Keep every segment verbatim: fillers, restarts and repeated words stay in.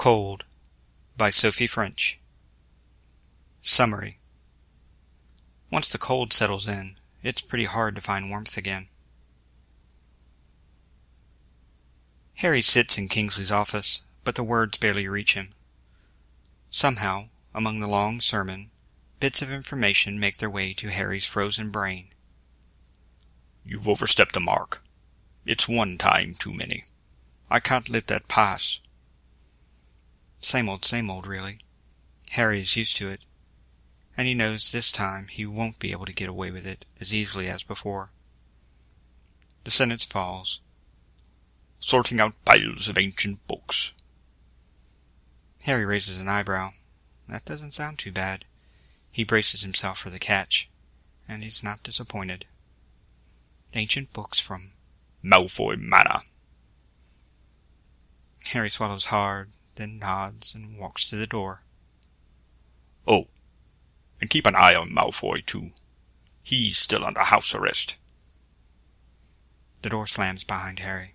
Cold by Sophie French. Summary. Once the cold settles in, it's pretty hard to find warmth again. Harry sits in Kingsley's office, but the words barely reach him. Somehow, among the long sermon, bits of information make their way to Harry's frozen brain. You've overstepped the mark. It's one time too many. I can't let that pass. Same old, same old, really. Harry is used to it, and he knows this time he won't be able to get away with it as easily as before. The sentence falls. Sorting out piles of ancient books. Harry raises an eyebrow. That doesn't sound too bad. He braces himself for the catch, and he's not disappointed. Ancient books from Malfoy Manor. Harry swallows hard, then nods and walks to the door. Oh, and keep an eye on Malfoy, too. He's still under house arrest. The door slams behind Harry.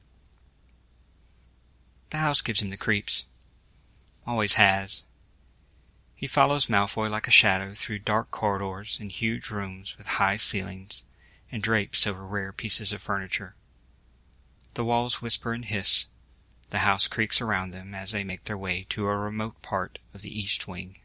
The house gives him the creeps. Always has. He follows Malfoy like a shadow through dark corridors and huge rooms with high ceilings and drapes over rare pieces of furniture. The walls whisper and hiss. The house creaks around them as they make their way to a remote part of the East Wing.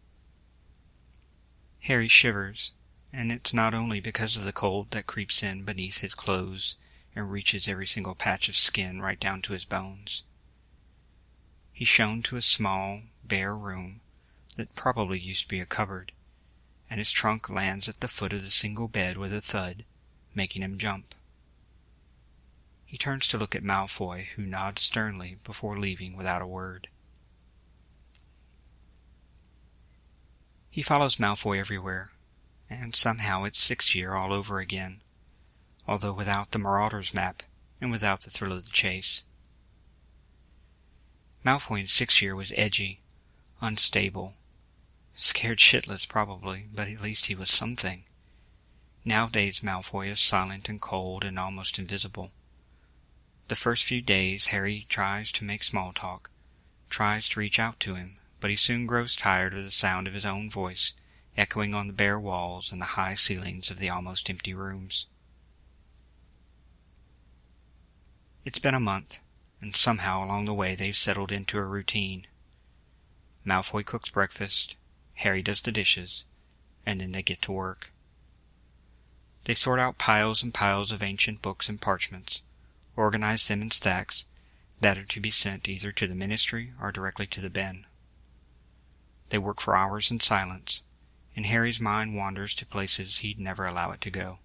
Harry shivers, and it's not only because of the cold that creeps in beneath his clothes and reaches every single patch of skin right down to his bones. He's shown to a small, bare room that probably used to be a cupboard, and his trunk lands at the foot of the single bed with a thud, making him jump. He turns to look at Malfoy, who nods sternly before leaving without a word. He follows Malfoy everywhere, and somehow it's Sixth Year all over again, although without the Marauders map and without the thrill of the chase. Malfoy in Sixth Year was edgy, unstable, scared shitless probably, but at least he was something. Nowadays Malfoy is silent and cold and almost invisible. The first few days Harry tries to make small talk, tries to reach out to him, but he soon grows tired of the sound of his own voice echoing on the bare walls and the high ceilings of the almost empty rooms. It's been a month, and somehow along the way they've settled into a routine. Malfoy cooks breakfast, Harry does the dishes, and then they get to work. They sort out piles and piles of ancient books and parchments, organize them in stacks that are to be sent either to the ministry or directly to the Ben. They work for hours in silence, and Harry's mind wanders to places he'd never allow it to go.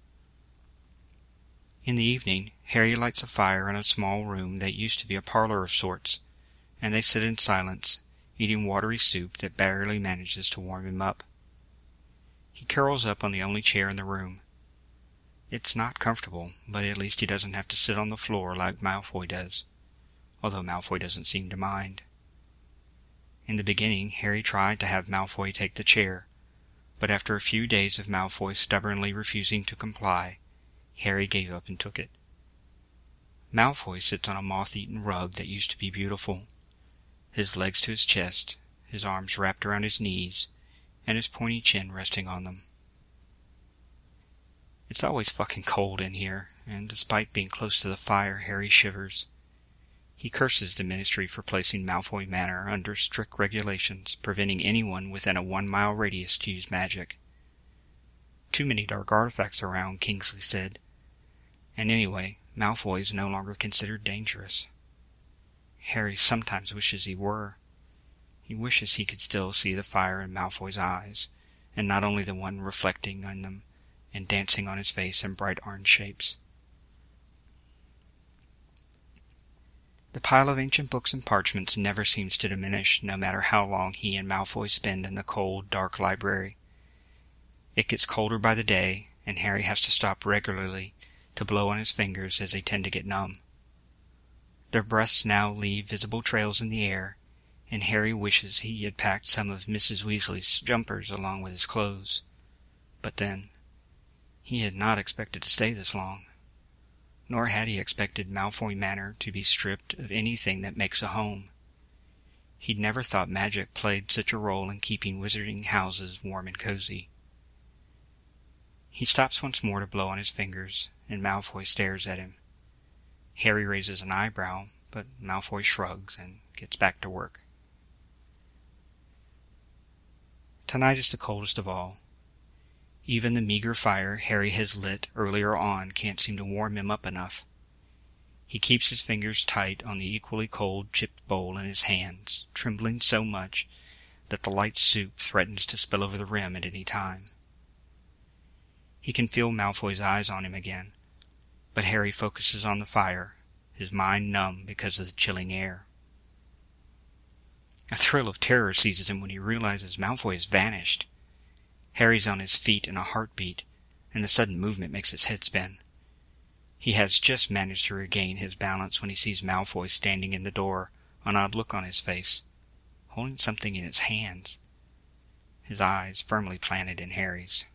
In the evening, Harry lights a fire in a small room that used to be a parlor of sorts, and they sit in silence, eating watery soup that barely manages to warm him up. He curls up on the only chair in the room. It's not comfortable, but at least he doesn't have to sit on the floor like Malfoy does, although Malfoy doesn't seem to mind. In the beginning, Harry tried to have Malfoy take the chair, but after a few days of Malfoy stubbornly refusing to comply, Harry gave up and took it. Malfoy sits on a moth-eaten rug that used to be beautiful, his legs to his chest, his arms wrapped around his knees, and his pointy chin resting on them. It's always fucking cold in here, and despite being close to the fire, Harry shivers. He curses the Ministry for placing Malfoy Manor under strict regulations, preventing anyone within a one-mile radius to use magic. Too many dark artifacts around, Kingsley said. And anyway, Malfoy is no longer considered dangerous. Harry sometimes wishes he were. He wishes he could still see the fire in Malfoy's eyes, and not only the one reflecting on them, and dancing on his face in bright orange shapes. The pile of ancient books and parchments never seems to diminish, no matter how long he and Malfoy spend in the cold, dark library. It gets colder by the day, and Harry has to stop regularly to blow on his fingers as they tend to get numb. Their breaths now leave visible trails in the air, and Harry wishes he had packed some of Missus Weasley's jumpers along with his clothes. But then, he had not expected to stay this long. nor had he expected Malfoy Manor to be stripped of anything that makes a home. He'd never thought magic played such a role in keeping wizarding houses warm and cozy. He stops once more to blow on his fingers, and Malfoy stares at him. Harry raises an eyebrow, but Malfoy shrugs and gets back to work. Tonight is the coldest of all. Even the meager fire Harry has lit earlier on can't seem to warm him up enough. He keeps his fingers tight on the equally cold chipped bowl in his hands, trembling so much that the light soup threatens to spill over the rim at any time. He can feel Malfoy's eyes on him again, but Harry focuses on the fire, his mind numb because of the chilling air. A thrill of terror seizes him when he realizes Malfoy has vanished. Harry's on his feet in a heartbeat, and the sudden movement makes his head spin. He has just managed to regain his balance when he sees Malfoy standing in the door, an odd look on his face, holding something in his hands, his eyes firmly planted in Harry's.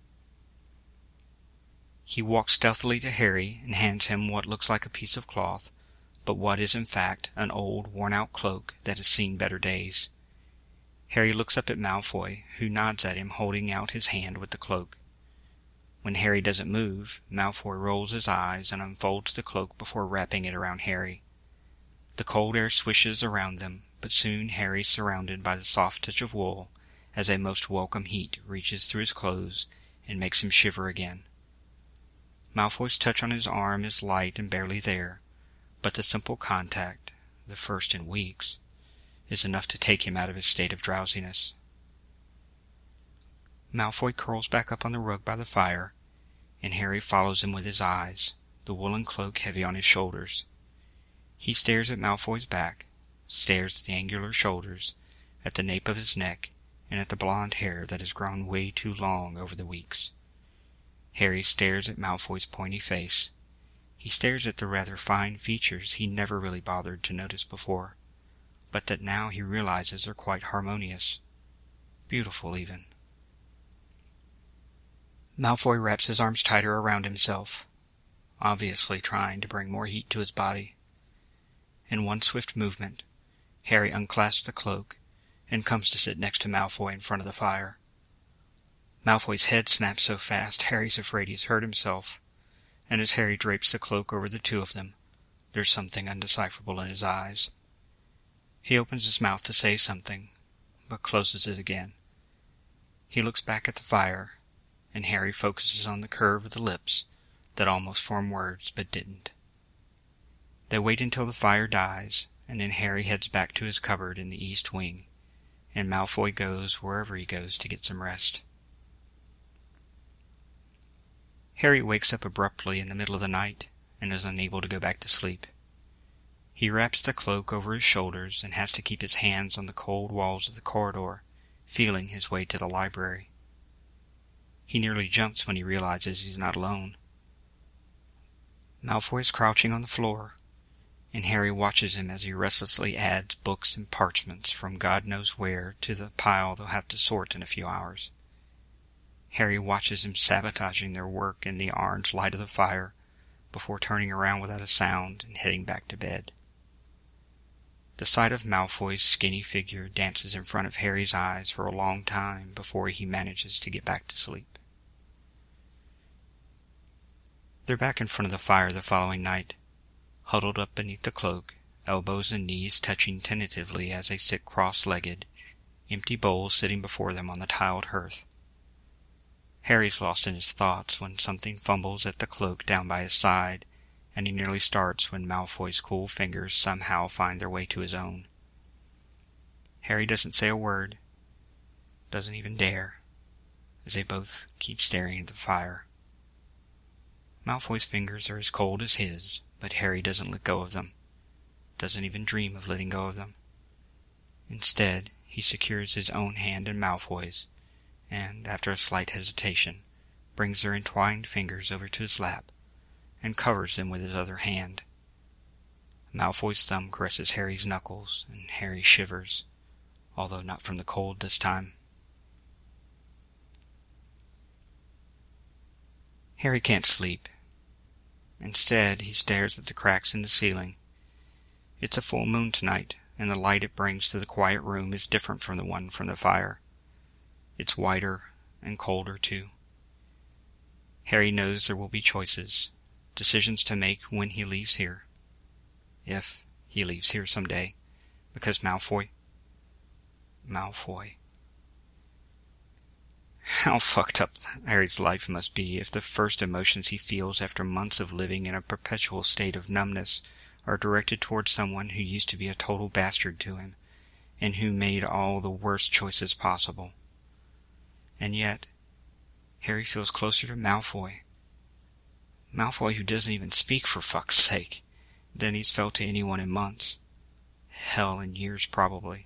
He walks stealthily to Harry and hands him what looks like a piece of cloth, but what is in fact an old, worn-out cloak that has seen better days. Harry looks up at Malfoy, who nods at him, holding out his hand with the cloak. When Harry doesn't move, Malfoy rolls his eyes and unfolds the cloak before wrapping it around Harry. The cold air swishes around them, but soon Harry's surrounded by the soft touch of wool as a most welcome heat reaches through his clothes and makes him shiver again. Malfoy's touch on his arm is light and barely there, but the simple contact, the first in weeks, is enough to take him out of his state of drowsiness. Malfoy curls back up on the rug by the fire, and Harry follows him with his eyes, the woolen cloak heavy on his shoulders. He stares at Malfoy's back, stares at the angular shoulders, at the nape of his neck, and at the blonde hair that has grown way too long over the weeks. Harry stares at Malfoy's pointy face. He stares at the rather fine features he never really bothered to notice before, but that now he realizes are quite harmonious, beautiful even. Malfoy wraps his arms tighter around himself, obviously trying to bring more heat to his body. In one swift movement, Harry unclasps the cloak and comes to sit next to Malfoy in front of the fire. Malfoy's head snaps so fast Harry's afraid he's hurt himself, and as Harry drapes the cloak over the two of them, there's something undecipherable in his eyes. He opens his mouth to say something, but closes it again. He looks back at the fire, and Harry focuses on the curve of the lips that almost form words but didn't. They wait until the fire dies, and then Harry heads back to his cupboard in the east wing, and Malfoy goes wherever he goes to get some rest. Harry wakes up abruptly in the middle of the night, and is unable to go back to sleep. He wraps the cloak over his shoulders and has to keep his hands on the cold walls of the corridor, feeling his way to the library. He nearly jumps when he realizes he's not alone. Malfoy is crouching on the floor, and Harry watches him as he restlessly adds books and parchments from God knows where to the pile they'll have to sort in a few hours. Harry watches him sabotaging their work in the orange light of the fire before turning around without a sound and heading back to bed. The sight of Malfoy's skinny figure dances in front of Harry's eyes for a long time before he manages to get back to sleep. They're back in front of the fire the following night, huddled up beneath the cloak, elbows and knees touching tentatively as they sit cross-legged, empty bowls sitting before them on the tiled hearth. Harry's lost in his thoughts when something fumbles at the cloak down by his side, and he nearly starts when Malfoy's cool fingers somehow find their way to his own. Harry doesn't say a word, doesn't even dare, as they both keep staring at the fire. Malfoy's fingers are as cold as his, but Harry doesn't let go of them, doesn't even dream of letting go of them. Instead, he secures his own hand in Malfoy's, and, after a slight hesitation, brings their entwined fingers over to his lap, and covers them with his other hand. Malfoy's thumb caresses Harry's knuckles, and Harry shivers, although not from the cold this time. Harry can't sleep. Instead, he stares at the cracks in the ceiling. It's a full moon tonight, and the light it brings to the quiet room is different from the one from the fire. It's whiter and colder, too. Harry knows there will be choices, decisions to make when he leaves here. If he leaves here someday, because Malfoy... Malfoy... How fucked up Harry's life must be if the first emotions he feels after months of living in a perpetual state of numbness are directed towards someone who used to be a total bastard to him, and who made all the worst choices possible. And yet, Harry feels closer to Malfoy. Malfoy who doesn't even speak, for fuck's sake, than he's felt to anyone in months. Hell, in years probably.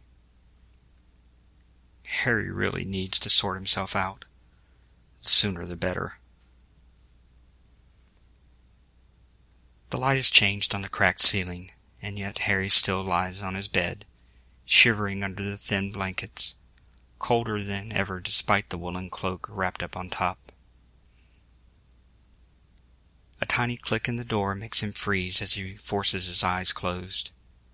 Harry really needs to sort himself out. The sooner the better. The light has changed on the cracked ceiling, and yet Harry still lies on his bed, shivering under the thin blankets, colder than ever despite the woolen cloak wrapped up on top. A tiny click in the door makes him freeze as he forces his eyes closed.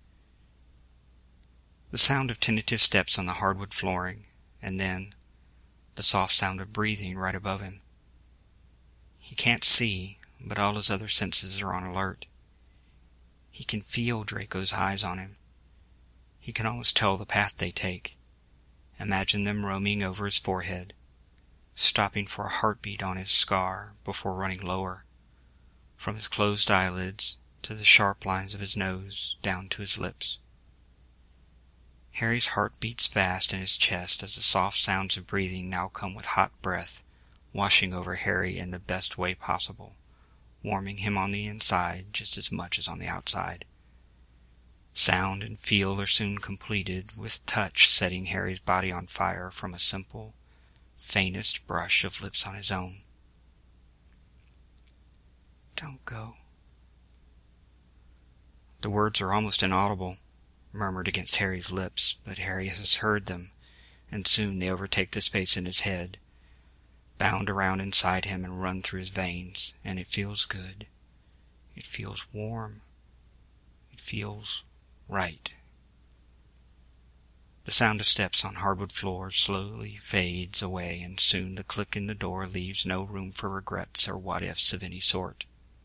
The sound of tentative steps on the hardwood flooring, and then the soft sound of breathing right above him. He can't see, but all his other senses are on alert. He can feel Draco's eyes on him. He can almost tell the path they take. Imagine them roaming over his forehead, stopping for a heartbeat on his scar before running lower, from his closed eyelids to the sharp lines of his nose down to his lips. Harry's heart beats fast in his chest as the soft sounds of breathing now come with hot breath, washing over Harry in the best way possible, warming him on the inside just as much as on the outside. Sound and feel are soon completed, with touch setting Harry's body on fire from a simple, faintest brush of lips on his own. "Don't go." The words are almost inaudible, murmured against Harry's lips, but Harry has heard them, and soon they overtake the space in his head, bound around inside him and run through his veins, and it feels good. It feels warm. It feels right. The sound of steps on hardwood floors slowly fades away, and soon the click in the door leaves no room for regrets or what-ifs of any sort.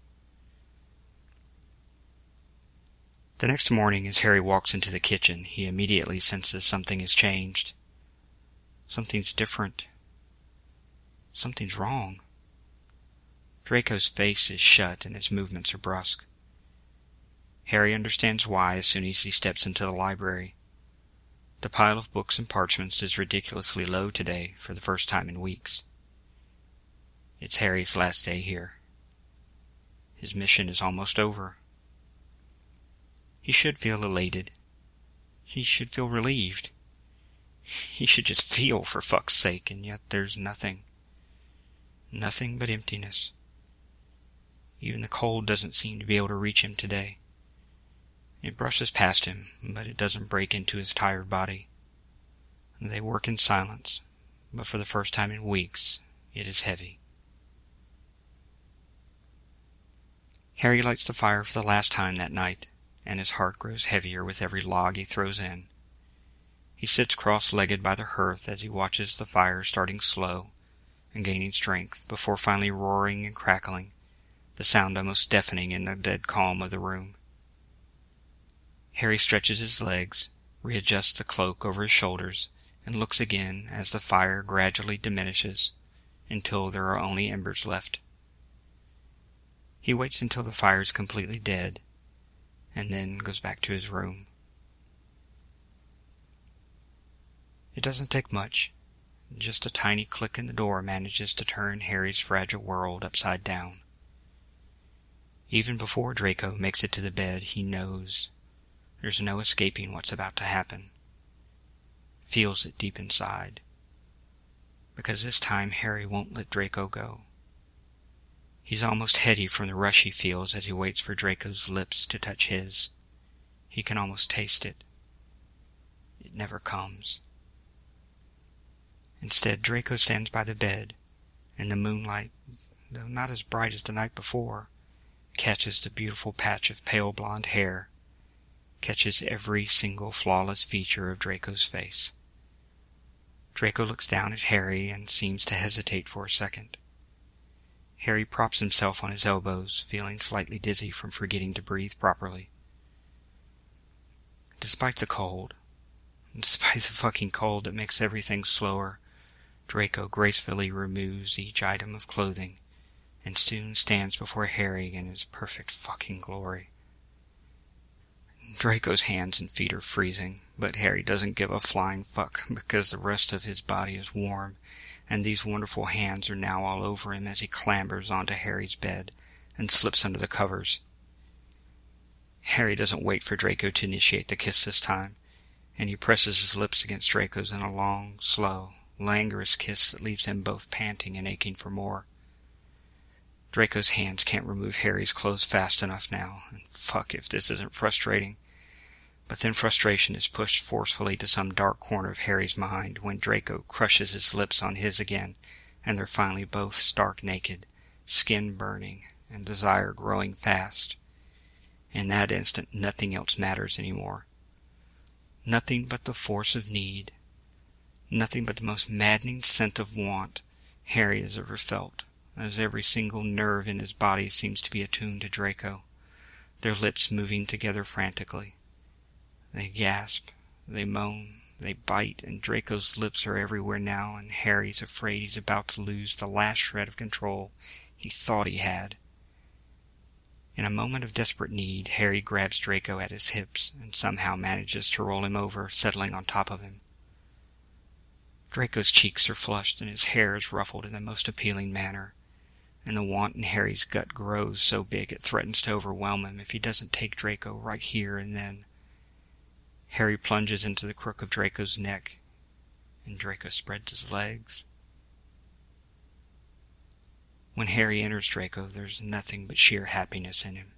The next morning, as Harry walks into the kitchen, he immediately senses something has changed. Something's different. Something's wrong. Draco's face is shut and his movements are brusque. Harry understands why as soon as he steps into the library. The pile of books and parchments is ridiculously low today for the first time in weeks. It's Harry's last day here. His mission is almost over. He should feel elated. He should feel relieved. He should just feel, for fuck's sake, and yet there's nothing. Nothing but emptiness. Even the cold doesn't seem to be able to reach him today. It brushes past him, but it doesn't break into his tired body. They work in silence, but for the first time in weeks, it is heavy. Harry lights the fire for the last time that night, and his heart grows heavier with every log he throws in. He sits cross-legged by the hearth as he watches the fire starting slow and gaining strength before finally roaring and crackling, the sound almost deafening in the dead calm of the room. Harry stretches his legs, readjusts the cloak over his shoulders, and looks again as the fire gradually diminishes until there are only embers left. He waits until the fire is completely dead, and then goes back to his room. It doesn't take much. Just a tiny click in the door manages to turn Harry's fragile world upside down. Even before Draco makes it to the bed, he knows there's no escaping what's about to happen. Feels it deep inside. Because this time Harry won't let Draco go. He's almost heady from the rush he feels as he waits for Draco's lips to touch his. He can almost taste it. It never comes. Instead, Draco stands by the bed, and the moonlight, though not as bright as the night before, catches the beautiful patch of pale blonde hair, catches every single flawless feature of Draco's face. Draco looks down at Harry and seems to hesitate for a second. Harry props himself on his elbows, feeling slightly dizzy from forgetting to breathe properly. Despite the cold, despite the fucking cold that makes everything slower, Draco gracefully removes each item of clothing and soon stands before Harry in his perfect fucking glory. Draco's hands and feet are freezing, but Harry doesn't give a flying fuck because the rest of his body is warm, and these wonderful hands are now all over him as he clambers onto Harry's bed and slips under the covers. Harry doesn't wait for Draco to initiate the kiss this time, and he presses his lips against Draco's in a long, slow, languorous kiss that leaves them both panting and aching for more. Draco's hands can't remove Harry's clothes fast enough now, and fuck if this isn't frustrating. But then frustration is pushed forcefully to some dark corner of Harry's mind when Draco crushes his lips on his again, and they're finally both stark naked, skin burning, and desire growing fast. In that instant, nothing else matters anymore. Nothing but the force of need. Nothing but the most maddening scent of want Harry has ever felt, as every single nerve in his body seems to be attuned to Draco, their lips moving together frantically. They gasp, they moan, they bite, and Draco's lips are everywhere now, and Harry's afraid he's about to lose the last shred of control he thought he had. In a moment of desperate need, Harry grabs Draco at his hips and somehow manages to roll him over, settling on top of him. Draco's cheeks are flushed and his hair is ruffled in the most appealing manner, and the want in Harry's gut grows so big it threatens to overwhelm him if he doesn't take Draco right here and then. Harry plunges into the crook of Draco's neck, and Draco spreads his legs. When Harry enters Draco, there's nothing but sheer happiness in him.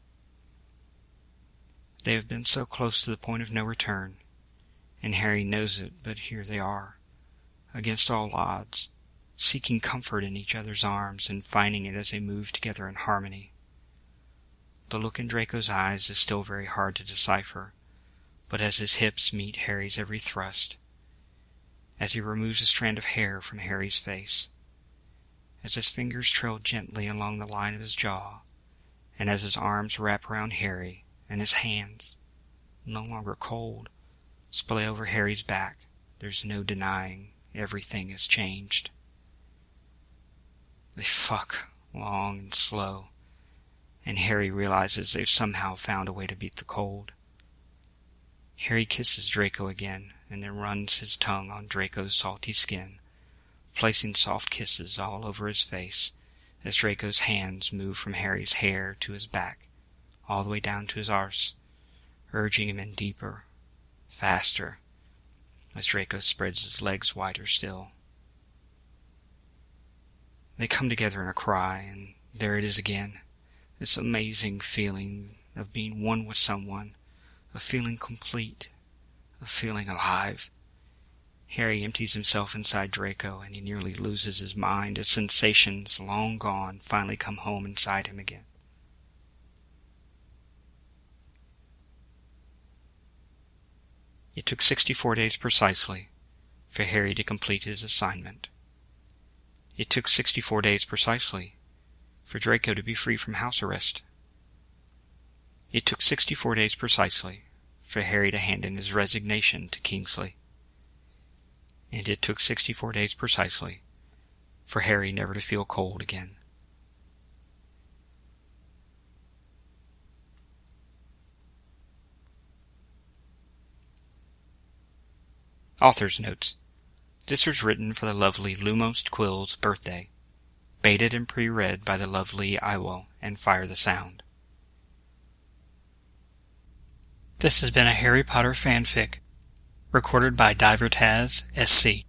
They have been so close to the point of no return, and Harry knows it, but here they are, against all odds, seeking comfort in each other's arms and finding it as they move together in harmony. The look in Draco's eyes is still very hard to decipher, but as his hips meet Harry's every thrust, as he removes a strand of hair from Harry's face, as his fingers trail gently along the line of his jaw, and as his arms wrap around Harry, and his hands, no longer cold, splay over Harry's back, there's no denying everything has changed. They fuck, long and slow, and Harry realizes they've somehow found a way to beat the cold. Harry kisses Draco again, and then runs his tongue on Draco's salty skin, placing soft kisses all over his face as Draco's hands move from Harry's hair to his back, all the way down to his arse, urging him in deeper, faster, as Draco spreads his legs wider still. They come together in a cry, and there it is again, this amazing feeling of being one with someone, of feeling complete, of feeling alive. Harry empties himself inside Draco, and he nearly loses his mind as sensations, long gone, finally come home inside him again. It took sixty-four days precisely for Harry to complete his assignment. It took sixty-four days precisely for Draco to be free from house arrest. It took sixty-four days precisely for Harry to hand in his resignation to Kingsley. And it took sixty-four days precisely for Harry never to feel cold again. Author's Notes. This was written for the lovely Lumos Quill's birthday, baited and pre-read by the lovely Iwo and Fire the Sound. This has been a Harry Potter fanfic, recorded by Divertaz S C